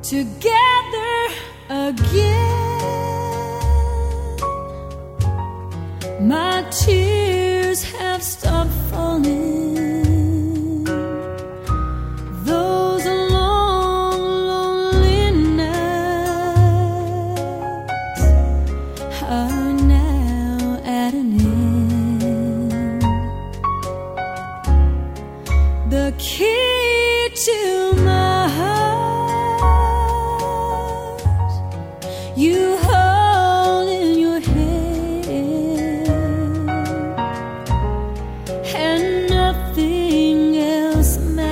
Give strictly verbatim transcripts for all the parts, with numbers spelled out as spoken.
together again. My tears have stopped falling. Those long, lonely nights are now at an end. The key to my heart you hold in your hand, and nothing else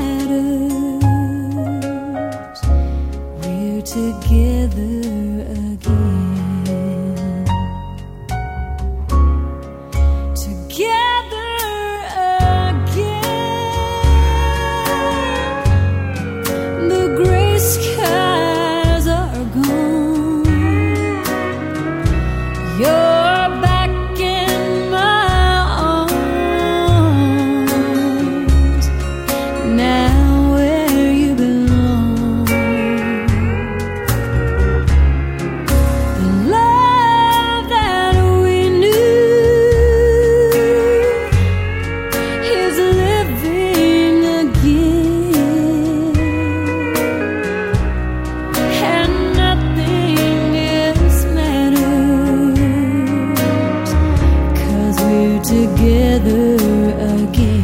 matters. We're together again, together again. The gray skies are gone. You're back in my arms, now where you belong. The love that we knew is living again, and nothing else matters, 'cause we're together again.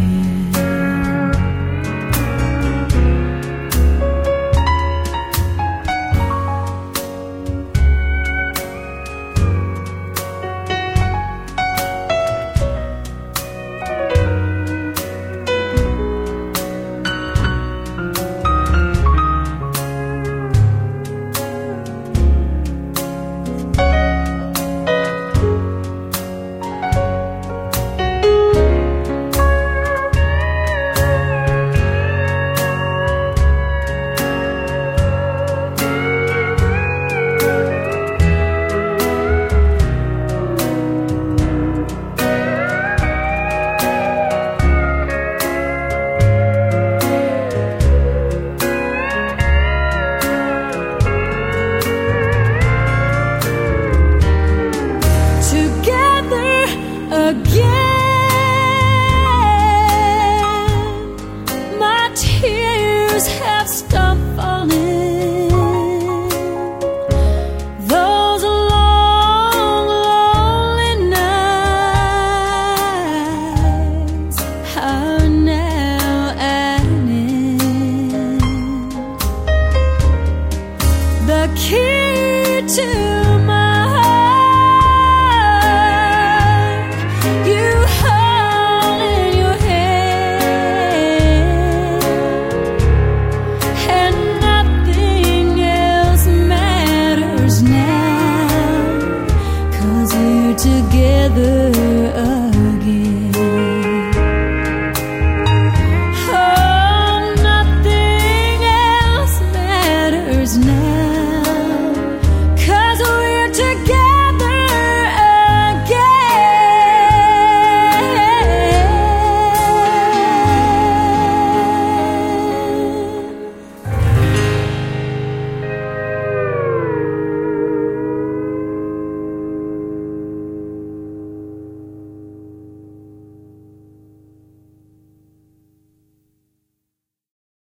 Together again, my tears have stopped falling. Those long, lonely nights are now at an end. The key to